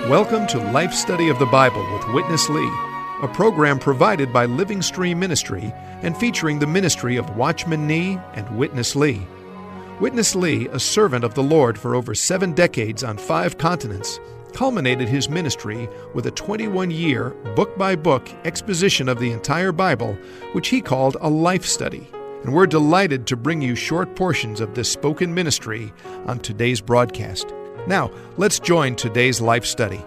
Welcome to Life Study of the Bible with Witness Lee, a program provided by Living Stream Ministry and featuring the ministry of Watchman Nee and Witness Lee. Witness Lee, a servant of the Lord for over 7 decades on 5 continents, culminated his ministry with a 21-year, book-by-book exposition of the entire Bible, which he called a life study. And we're delighted to bring you short portions of this spoken ministry on today's broadcast. Now, let's join today's life study.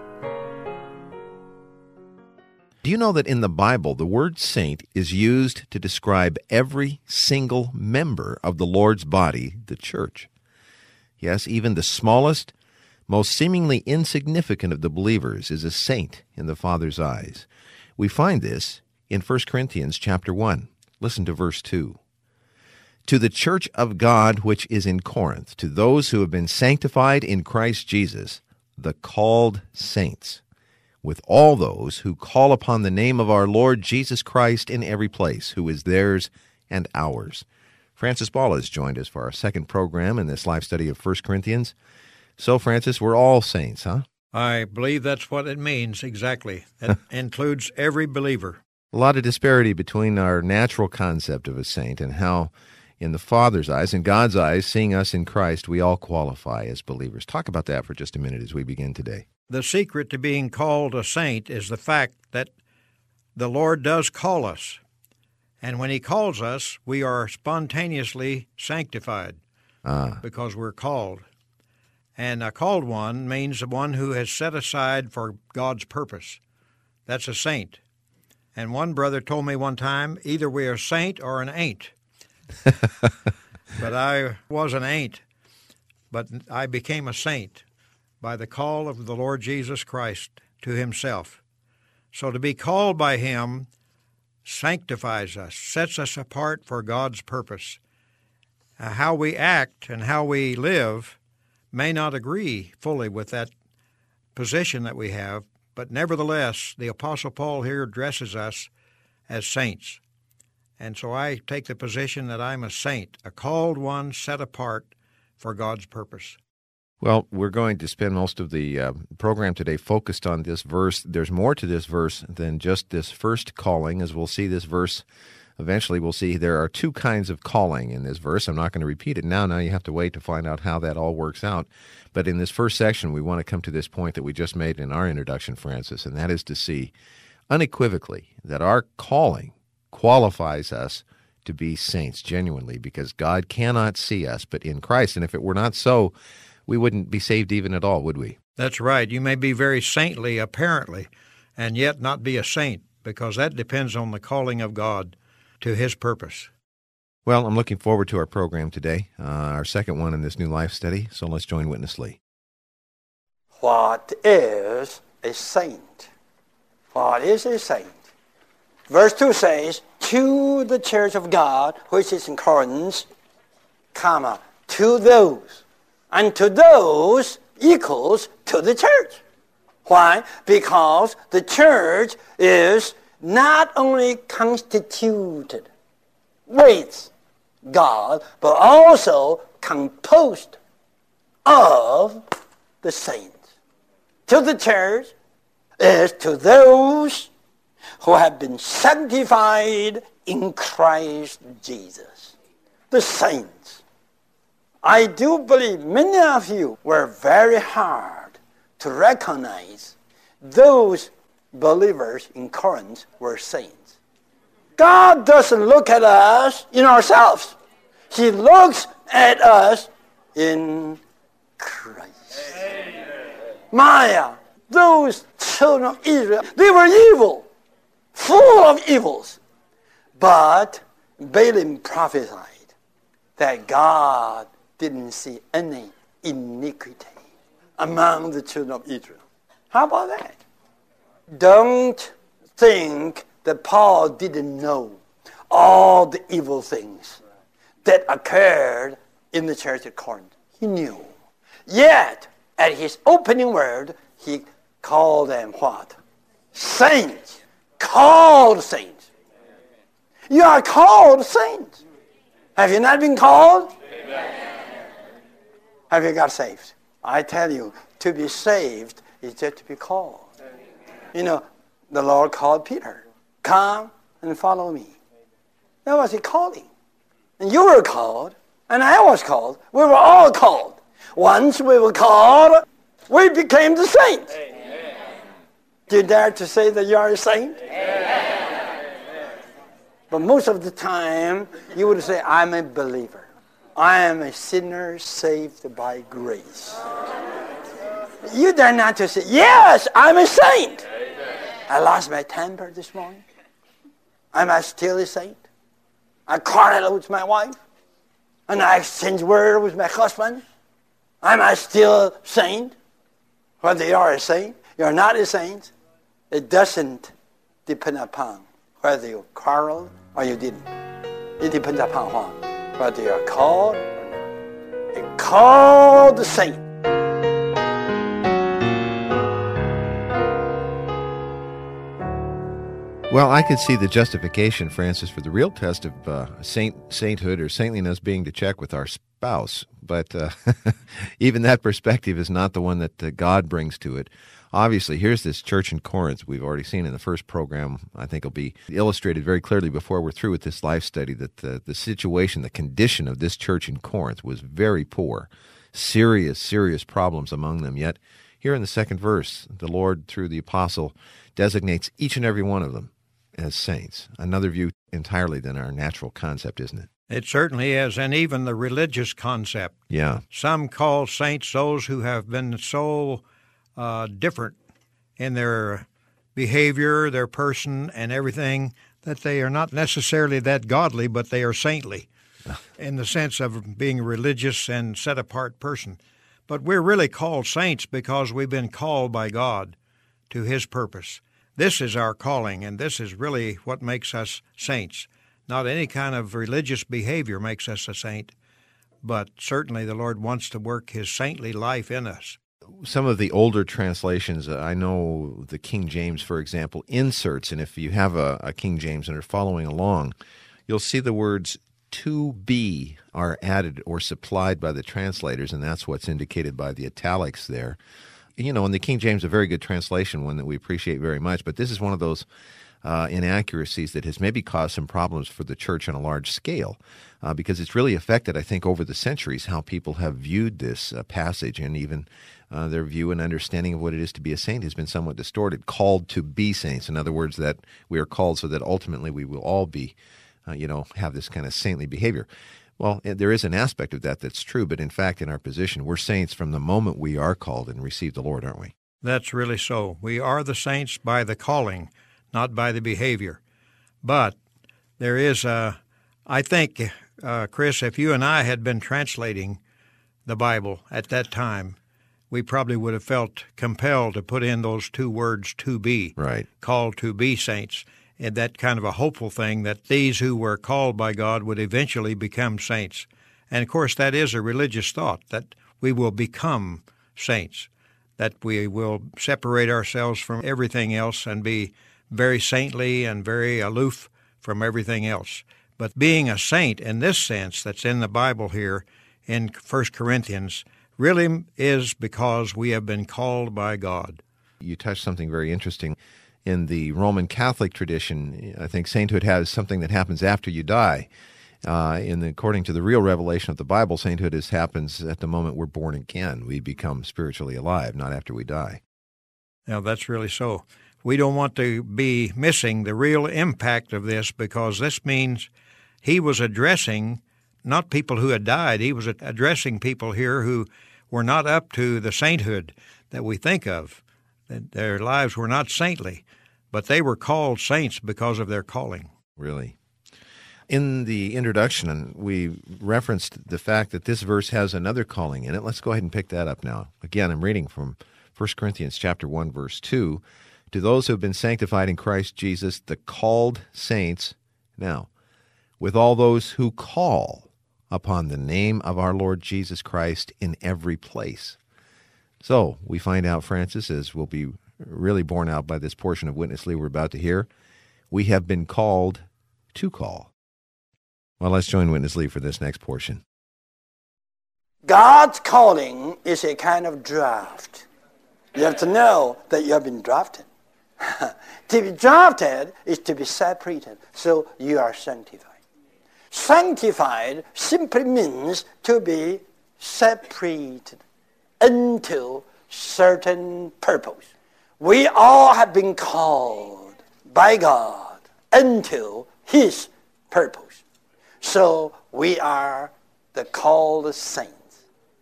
Do you know that in the Bible, the word saint is used to describe every single member of the Lord's body, the church? Yes, even the smallest, most seemingly insignificant of the believers is a saint in the Father's eyes. We find this in 1 Corinthians chapter 1. Listen to verse 2. To the church of God which is in Corinth, to those who have been sanctified in Christ Jesus, the called saints, with all those who call upon the name of our Lord Jesus Christ in every place, who is theirs and ours. Francis Ball has joined us for our second program in this life study of 1 Corinthians. So, Francis, we're all saints, huh? I believe that's what it means, exactly. It includes every believer. A lot of disparity between our natural concept of a saint and how, in the Father's eyes, in God's eyes, seeing us in Christ, we all qualify as believers. Talk about that for just a minute as we begin today. The secret to being called a saint is the fact that the Lord does call us. And when He calls us, we are spontaneously sanctified because we're called. And a called one means the one who has set aside for God's purpose. That's a saint. And one brother told me one time, either we're a saint or an ain't. But I was an ain't. But I became a saint by the call of the Lord Jesus Christ to Himself. So to be called by Him sanctifies us, sets us apart for God's purpose. How we act and how we live may not agree fully with that position that we have, but nevertheless, the Apostle Paul here addresses us as saints. And so I take the position that I'm a saint, a called one set apart for God's purpose. Well, we're going to spend most of the program today focused on this verse. There's more to this verse than just this first calling. As we'll see this verse, eventually we'll see there are 2 kinds of calling in this verse. I'm not going to repeat it now. Now you have to wait to find out how that all works out. But in this first section, we want to come to this point that we just made in our introduction, Francis, and that is to see unequivocally that our calling qualifies us to be saints genuinely, because God cannot see us but in Christ. And if it were not so, we wouldn't be saved even at all, would we? That's right. You may be very saintly, apparently, and yet not be a saint, because that depends on the calling of God to His purpose. Well, I'm looking forward to our program today, our second one in this new life study, so let's join Witness Lee. What is a saint? What is a saint? Verse 2 says, to the church of God, which is in Corinth, comma, to those. And to those equals to the church. Why? Because the church is not only constituted with God, but also composed of the saints. To the church is to those who have been sanctified in Christ Jesus, the saints. I do believe many of you were very hard to recognize those believers in Corinth were saints. God doesn't look at us in ourselves. He looks at us in Christ. Amen. Maya, those children of Israel, they were evil, full of evils. But Balaam prophesied that God didn't see any iniquity among the children of Israel. How about that? Don't think that Paul didn't know all the evil things that occurred in the church at Corinth. He knew. Yet, at his opening word, he called them what? Saints. Called saints. You are called saints. Have you not been called? Amen. Have you got saved? I tell you, to be saved is just to be called. You know, the Lord called Peter, come and follow me. That was a calling. And you were called, and I was called. We were all called. Once we were called, we became the saints. Amen. Do you dare to say that you are a saint? Amen. But most of the time, you would say, I'm a believer. I am a sinner saved by grace. You dare not to say, yes, I'm a saint. Amen. I lost my temper this morning. Am I still a saint? I quarreled with my wife. And I exchanged words with my husband. Am I still a saint? Whether you are a saint, you're not a saint, it doesn't depend upon whether you quarreled or you didn't. It depends upon what? Whether you are called or not. A called saint. Well, I could see the justification, Francis, for the real test of sainthood or saintliness being to check with our spouse. But even that perspective is not the one that God brings to it. Obviously, here's this church in Corinth we've already seen in the first program. I think will be illustrated very clearly before we're through with this life study that the situation, the condition of this church in Corinth was very poor. Serious problems among them. Yet, here in the second verse, the Lord, through the apostle, designates each and every one of them as saints. Another view entirely than our natural concept, isn't it? It certainly is, and even the religious concept. Yeah. Some call saints those who have been so different in their behavior, their person, and everything, that they are not necessarily that godly, but they are saintly in the sense of being a religious and set-apart person. But we're really called saints because we've been called by God to His purpose. This is our calling, and this is really what makes us saints. Not any kind of religious behavior makes us a saint, but certainly the Lord wants to work His saintly life in us. Some of the older translations, I know the King James, for example, inserts, and if you have a King James and are following along, you'll see the words to be are added or supplied by the translators, and that's what's indicated by the italics there. You know, in the King James, a very good translation, one that we appreciate very much, but this is one of those inaccuracies that has maybe caused some problems for the church on a large scale because it's really affected, I think, over the centuries how people have viewed this passage, and even their view and understanding of what it is to be a saint has been somewhat distorted. Called to be saints. In other words, that we are called so that ultimately we will all be, have this kind of saintly behavior. Well, there is an aspect of that that's true, but in fact, in our position, we're saints from the moment we are called and receive the Lord, aren't we? That's really so. We are the saints by the calling, not by the behavior. But there is I think, Chris, if you and I had been translating the Bible at that time, we probably would have felt compelled to put in those two words, to be, right, called to be saints. And that kind of a hopeful thing that these who were called by God would eventually become saints. And, of course, that is a religious thought, that we will become saints, that we will separate ourselves from everything else and be very saintly and very aloof from everything else. But being a saint in this sense that's in the Bible here in 1 Corinthians really is because we have been called by God. You touched something very interesting. In the Roman Catholic tradition, I think sainthood has something that happens after you die. According to the real revelation of the Bible, sainthood happens at the moment we're born again. We become spiritually alive, not after we die. Now, that's really so. We don't want to be missing the real impact of this, because this means he was addressing not people who had died. He was addressing people here who were not up to the sainthood that we think of. That their lives were not saintly, but they were called saints because of their calling. Really. In the introduction, we referenced the fact that this verse has another calling in it. Let's go ahead and pick that up now. Again, I'm reading from 1 Corinthians chapter 1, verse 2. To those who have been sanctified in Christ Jesus, the called saints, now, with all those who call upon the name of our Lord Jesus Christ in every place. So we find out, Francis, as will be really borne out by this portion of Witness Lee we're about to hear, we have been called to call. Well, let's join Witness Lee for this next portion. God's calling is a kind of draft. You have to know that you have been drafted. To be drafted is to be separated, so you are sanctified. Sanctified simply means to be separated unto certain purpose. We all have been called by God unto His purpose. So we are the called saints.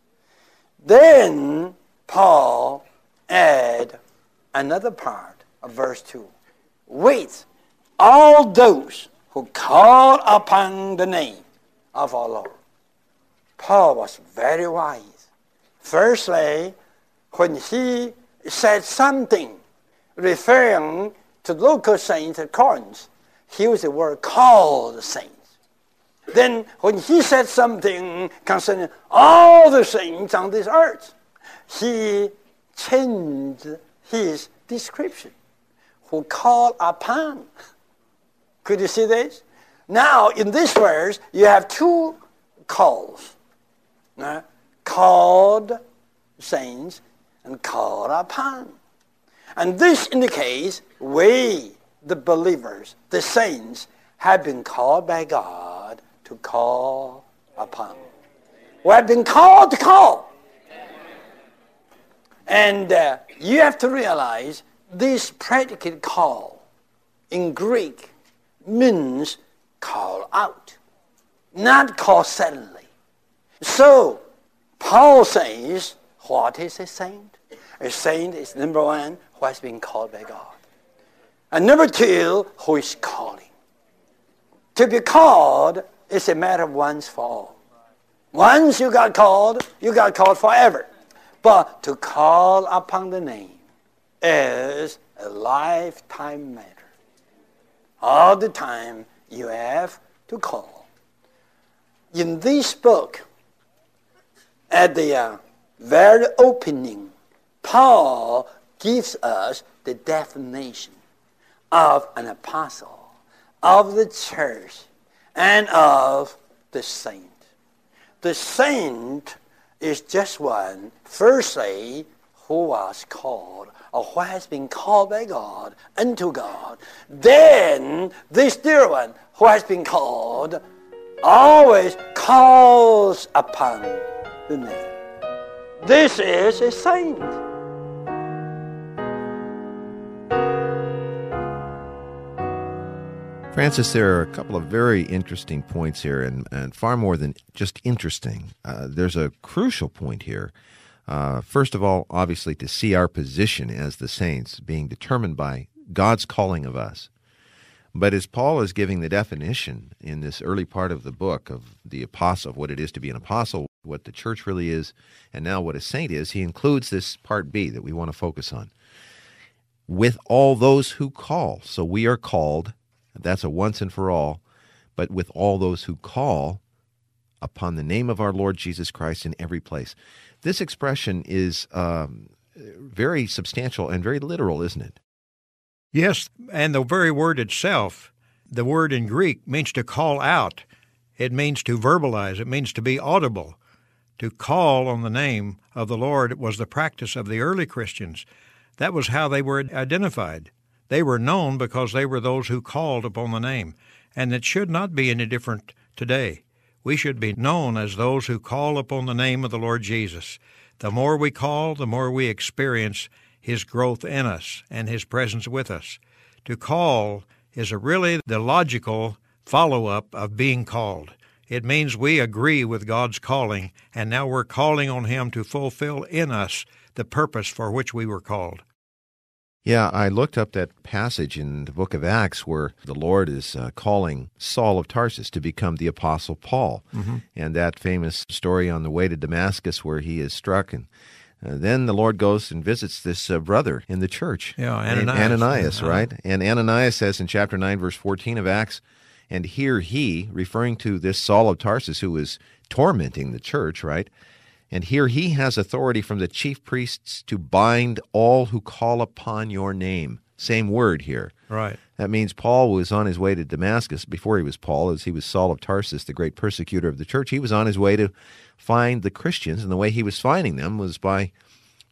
Then Paul add another part of verse 2. With all those who call upon the name of our Lord. Paul was very wise. Firstly, when he said something referring to local saints at Corinth, he used the word called saints. Then when he said something concerning all the saints on this earth, he changed his description. Who call upon. Could you see this? Now, in this verse, you have two calls. Called saints and called upon. And this indicates we, the believers, the saints, have been called by God to call upon. We have been called to call. And you have to realize this predicate call in Greek means call out, not call suddenly. So, Paul says, what is a saint? A saint is, number one, who has been called by God. And number two, who is calling. To be called is a matter of once for all. Once you got called forever. But to call upon the name is a lifetime matter. All the time you have to call. In this book, at the very opening, Paul gives us the definition of an apostle, of the church, and of the saint. The saint is just one, firstly, who was called, or who has been called by God unto God. Then this dear one who has been called always calls upon the name. This is a saint. Francis, there are a couple of very interesting points here, and far more than just interesting. There's a crucial point here. First of all, obviously, to see our position as the saints being determined by God's calling of us. But as Paul is giving the definition in this early part of the book of the apostle, of what it is to be an apostle, what the church really is, and now what a saint is, he includes this part B that we want to focus on. With all those who call. So we are called. That's a once and for all, but with all those who call upon the name of our Lord Jesus Christ in every place. This expression is very substantial and very literal, isn't it? Yes, and the very word itself, the word in Greek, means to call out. It means to verbalize. It means to be audible. To call on the name of the Lord was the practice of the early Christians. That was how they were identified. They were known because they were those who called upon the name, and it should not be any different today. We should be known as those who call upon the name of the Lord Jesus. The more we call, the more we experience His growth in us and His presence with us. To call is really the logical follow-up of being called. It means we agree with God's calling, and now we're calling on Him to fulfill in us the purpose for which we were called. Yeah, I looked up that passage in the book of Acts where the Lord is calling Saul of Tarsus to become the Apostle Paul. Mm-hmm. And that famous story on the way to Damascus where he is struck. And then the Lord goes and visits this brother in the church. Yeah, Ananias, right? And Ananias says in chapter 9, verse 14 of Acts, and here he, referring to this Saul of Tarsus who is tormenting the church, right? And here he has authority from the chief priests to bind all who call upon your name. Same word here. Right. That means Paul was on his way to Damascus. Before he was Paul, as he was Saul of Tarsus, the great persecutor of the church. He was on his way to find the Christians, and the way he was finding them was by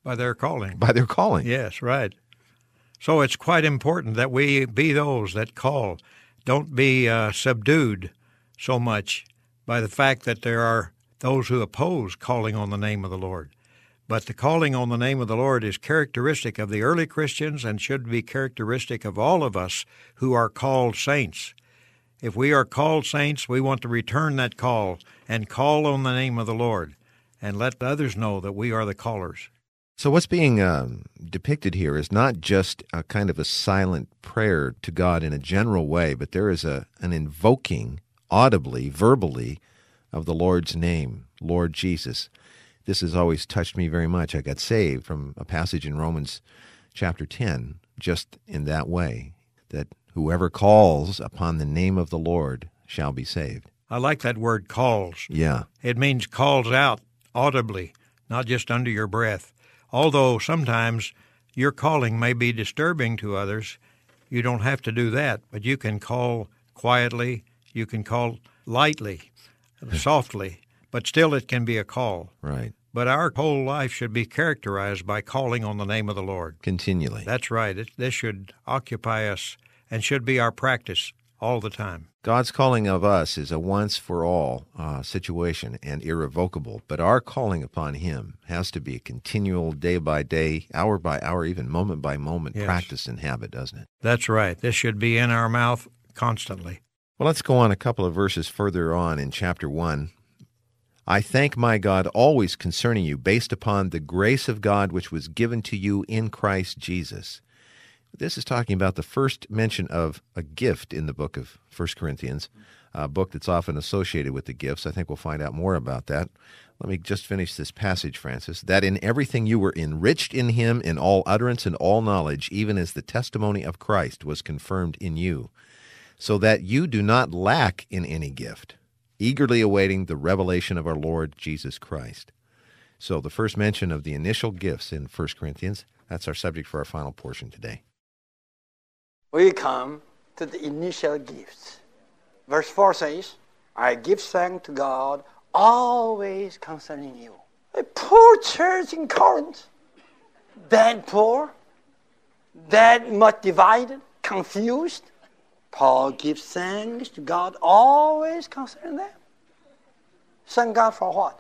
By their calling. By their calling. Yes, right. So it's quite important that we be those that call. Don't be subdued so much by the fact that there are those who oppose calling on the name of the Lord. But the calling on the name of the Lord is characteristic of the early Christians and should be characteristic of all of us who are called saints. If we are called saints, we want to return that call and call on the name of the Lord and let others know that we are the callers. So what's being depicted here is not just a kind of a silent prayer to God in a general way, but there is an invoking audibly, verbally, of the Lord's name, Lord Jesus. This has always touched me very much. I got saved from a passage in Romans chapter 10, just in that way, that whoever calls upon the name of the Lord shall be saved. I like that word calls. Yeah. It means calls out audibly, not just under your breath. Although sometimes your calling may be disturbing to others, you don't have to do that, but you can call quietly, you can call lightly, softly, but still it can be a call. Right. But our whole life should be characterized by calling on the name of the Lord. Continually. That's right. This should occupy us and should be our practice all the time. God's calling of us is a once-for-all situation and irrevocable, but our calling upon Him has to be a continual, day by day, hour by hour, even moment by moment practice and habit, doesn't it? That's right. This should be in our mouth constantly. Well, let's go on a couple of verses further on in chapter 1. I thank my God always concerning you, based upon the grace of God which was given to you in Christ Jesus. This is talking about the first mention of a gift in the book of 1 Corinthians, a book that's often associated with the gifts. I think we'll find out more about that. Let me just finish this passage, Francis. That in everything you were enriched in Him in all utterance and all knowledge, even as the testimony of Christ was confirmed in you, so that you do not lack in any gift, eagerly awaiting the revelation of our Lord Jesus Christ. So the first mention of the initial gifts in 1 Corinthians, that's our subject for our final portion today. We come to the initial gifts. Verse 4 says, I give thanks to God always concerning you. A poor church in Corinth, that poor, that much divided, confused. Paul gives thanks to God always concerning them. Thank God for what?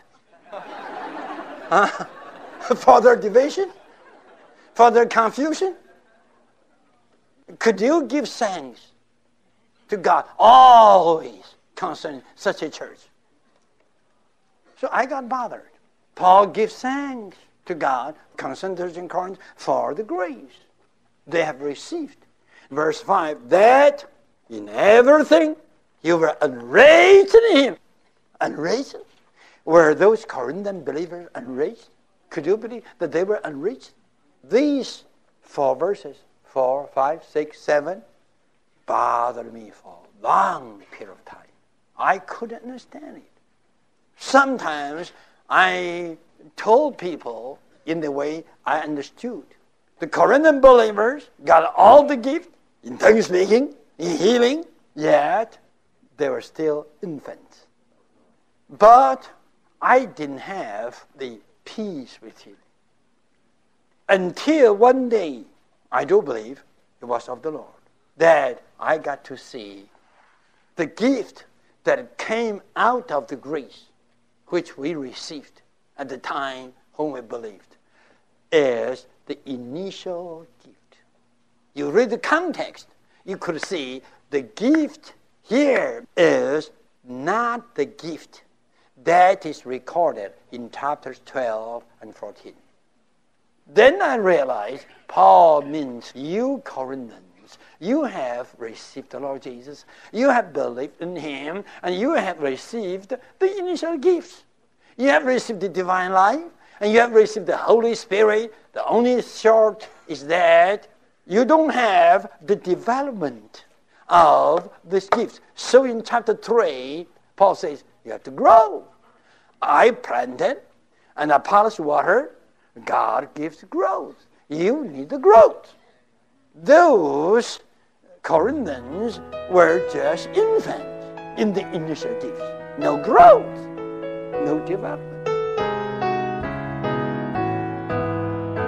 For their division? For their confusion? Could you give thanks to God always concerning such a church? So I got bothered. Paul gives thanks to God concerning the church in Corinth for the grace they have received. Verse 5, that in everything you were enriched in Him. Enriched? Were those Corinthian believers enriched? Could you believe that they were enriched? These 4 verses, 4, 5, 6, 7, bothered me for a long period of time. I couldn't understand it. Sometimes I told people in the way I understood. The Corinthian believers got all the gift in tongue speaking, in healing, yet they were still infants. But I didn't have the peace with it. Until one day, I do believe it was of the Lord, that I got to see the gift that came out of the grace which we received at the time when we believed is the initial gift. You read the context, you could see the gift here is not the gift that is recorded in chapters 12 and 14. Then I realized Paul means you Corinthians, you have received the Lord Jesus, you have believed in Him, and you have received the initial gifts. You have received the divine life, and you have received the Holy Spirit. The only short is that you don't have the development of these gifts. So in chapter 3, Paul says, you have to grow. I planted, and Apollos watered. God gives growth. You need the growth. Those Corinthians were just infants in the initial gifts. No growth, no development.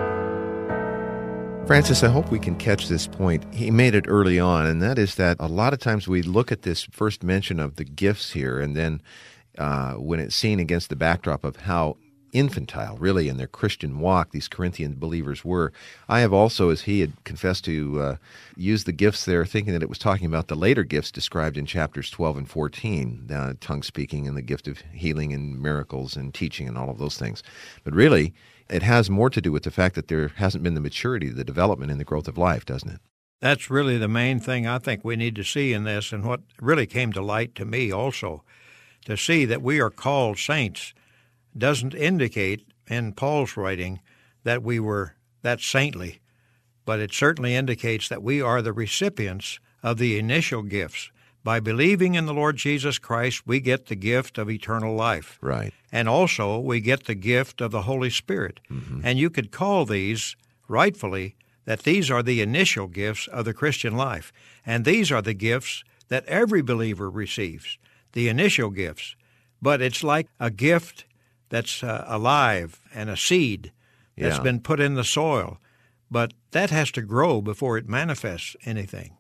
Francis, I hope we can catch this point. He made it early on, and that is that a lot of times we look at this first mention of the gifts here, and then when it's seen against the backdrop of how infantile, really, in their Christian walk these Corinthian believers were. I have also, as he had confessed to, used the gifts there, thinking that it was talking about the later gifts described in chapters 12 and 14, tongue speaking and the gift of healing and miracles and teaching and all of those things. But really, it has more to do with the fact that there hasn't been the maturity, the development, and the growth of life, doesn't it? That's really the main thing I think we need to see in this, and what really came to light to me also. To see that we are called saints doesn't indicate in Paul's writing that we were that saintly, but it certainly indicates that we are the recipients of the initial gifts. By believing in the Lord Jesus Christ, we get the gift of eternal life. Right. And also, we get the gift of the Holy Spirit. Mm-hmm. And you could call these, rightfully, that these are the initial gifts of the Christian life. And these are the gifts that every believer receives, the initial gifts. But it's like a gift that's alive and a seed that's been put in the soil. But that has to grow before it manifests anything.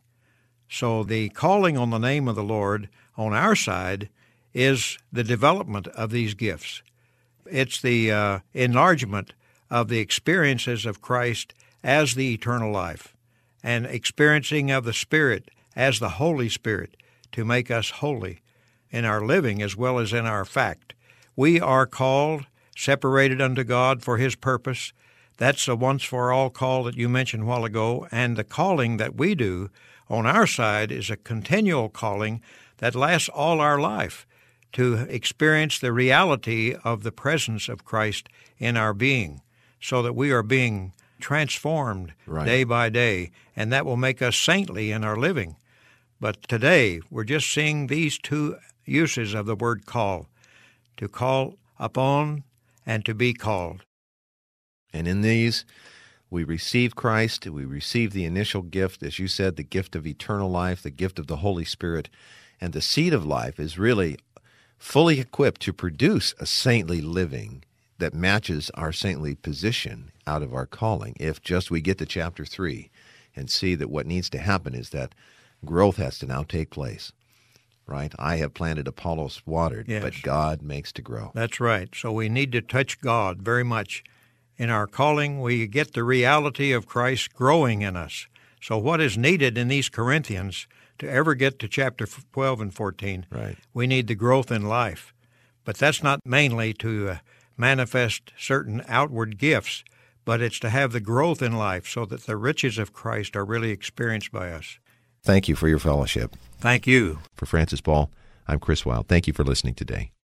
So the calling on the name of the Lord on our side is the development of these gifts. It's the enlargement of the experiences of Christ as the eternal life and experiencing of the Spirit as the Holy Spirit to make us holy in our living as well as in our fact. We are called, separated unto God for His purpose. That's the once-for-all call that you mentioned a while ago, and the calling that we do on our side is a continual calling that lasts all our life to experience the reality of the presence of Christ in our being, so that we are being transformed day by day, and that will make us saintly in our living. But today, we're just seeing these two uses of the word call, to call upon and to be called. And in these, we receive Christ, we receive the initial gift, as you said, the gift of eternal life, the gift of the Holy Spirit, and the seed of life is really fully equipped to produce a saintly living that matches our saintly position out of our calling, if just we get to chapter 3 and see that what needs to happen is that growth has to now take place. Right? I have planted, Apollos watered, but God makes to grow. That's right. So we need to touch God very much. In our calling, we get the reality of Christ growing in us. So what is needed in these Corinthians to ever get to chapter 12 and 14, we need the growth in life. But that's not mainly to manifest certain outward gifts, but it's to have the growth in life so that the riches of Christ are really experienced by us. Thank you for your fellowship. Thank you. For Francis Ball, I'm Chris Wilde. Thank you for listening today.